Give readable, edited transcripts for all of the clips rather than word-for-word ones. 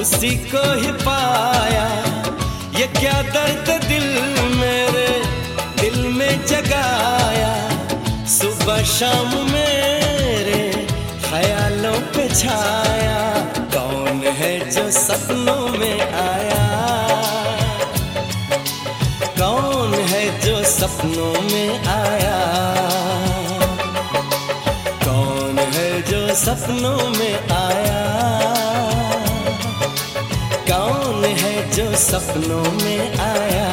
उसी को ही पाया। ये क्या दर्द दिल मेरे दिल में जगाया, सुबह शाम मेरे ख्यालों पे छाया। कौन है जो सपनों में आया, कौन है जो सपनों में आया, कौन है जो सपनों में आया, कौन है जो सपनों में आया।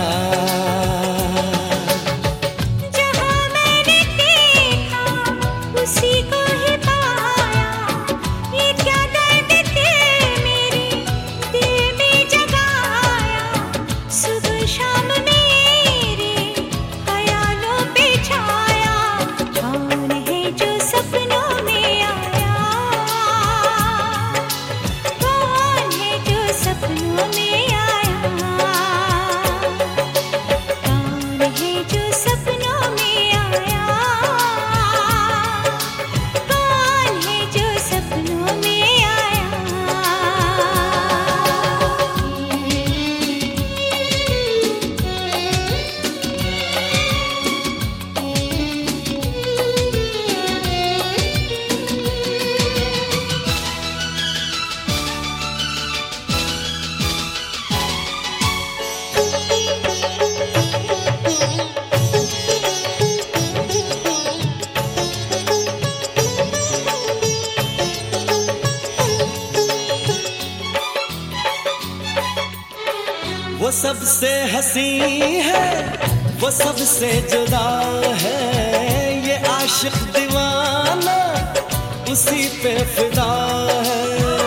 वो सबसे हंसी है, वो सबसे जुदा है, ये आशिक दीवाना उसी पे फिदा है।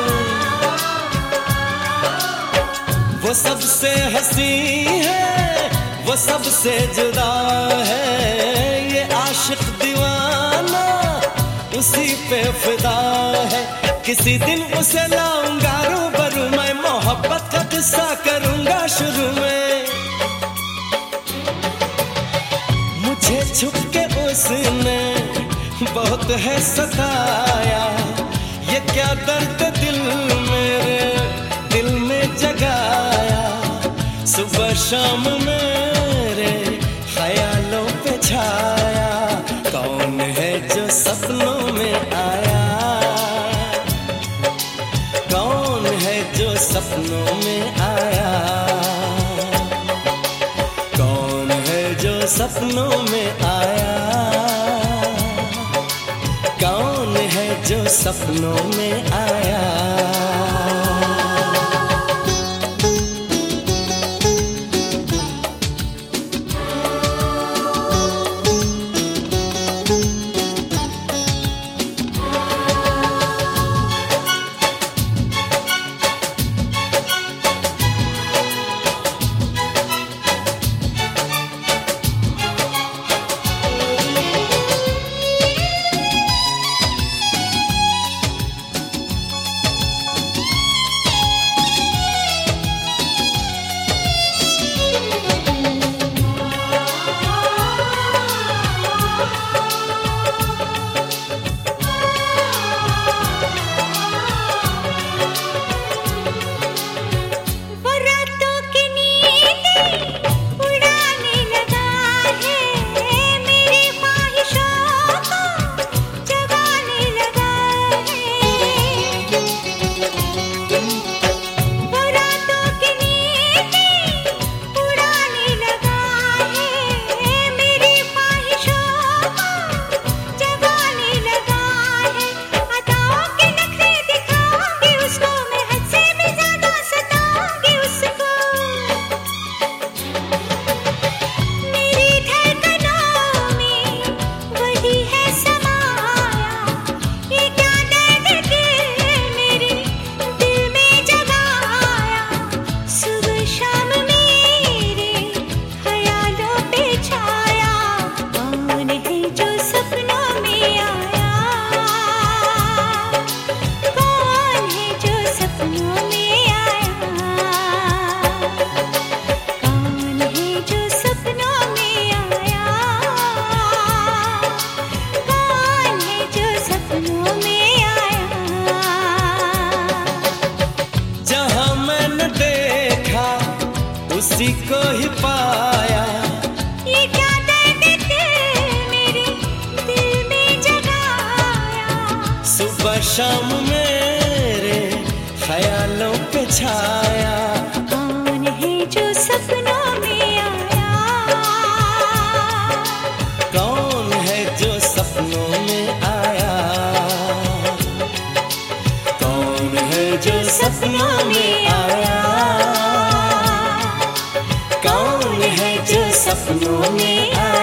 वो सबसे हंसी है, वो सबसे जुदा है, ये आशिक दीवाना उसी पे फिदा है। किसी दिन उसे लाऊंगा रूबरू, मैं मोहब्बत का किस्सा करूंगा शुरू में। मुझे छुप के उसने बहुत है सताया, ये क्या दर्द दिल मेरे दिल में जगाया। सुबह शाम मेरे ख्यालों पे छाया, कौन है जो सपनों में आया, कौन है जो सपनों में आया, कौन है जो सपनों में आया, कौन है जो सपनों में आया। उसी को ही पाया। ये क्या दर्द दिल मेरे दिल में जगाया। सुबह शाम मेरे ख्यालों पे छाया। कौन है जो सपनों में आया। कौन है जो सपनों में आया। कौन है जो सपनों में आया। कौन है जो सपनों में आया।